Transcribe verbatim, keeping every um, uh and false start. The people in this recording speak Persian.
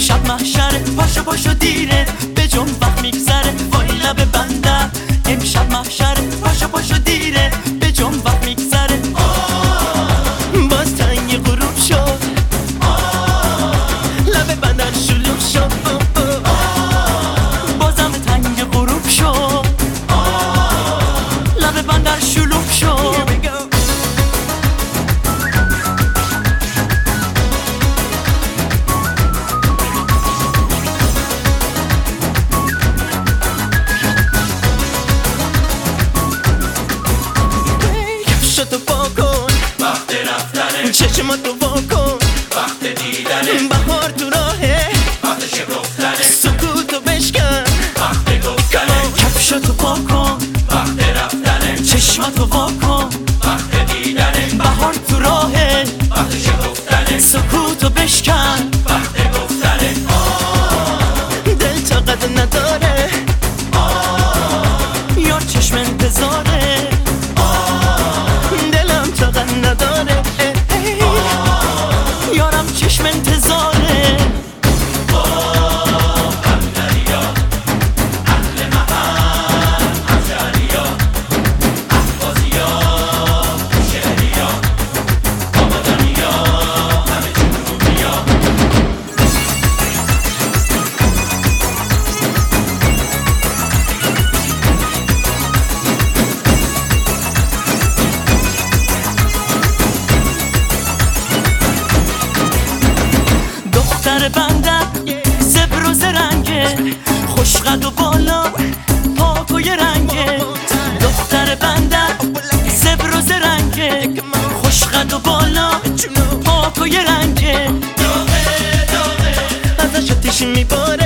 امشب محشره، پاشو پاشو دیره، به جون وقت میگذره، وای لب بندر. امشب محشره، پاشو پاشو دیره، به جون وقت میگذره. باز تنگ غروب شد، لب بندر شلوغ شد، بازم تنگ غروب شد، لب بندر شلوغ شد. کفشتو پا کن، وقت رفتنه. چشماتو وا کن، وقت دیدنه. بهار تو راهه، وقت شکفتنه. سکوتو بشکن، وقت گفتنه. کفشتو پا کن، وقت رفتنه. چشماتو وا کن، وقت دیدنه. بهار تو راهه، وقت شکفتنه. سکوتو بشکن، وقت گفتنه. دل طاقت نداره، یار چشم انتظاره، دلم طاقت نداره، یارم چشم انتظاره. دختر بندر زبر و زرنگه، خوشقد و بالا پاک و یه رنگه. دختر بندر زبر و زرنگه، خوشقد و بالا پاک و یه رنگه. ازش آتیش میباره،